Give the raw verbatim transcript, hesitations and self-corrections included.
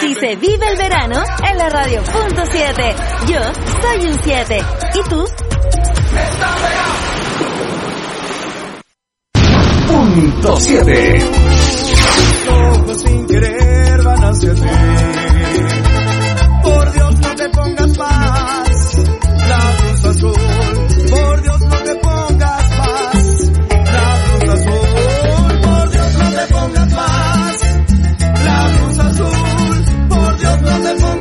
Así se vive el verano en la radio punto siete. Yo soy un siete. ¿Y tú? Punto siete. Ojos sin querer van hacia ti.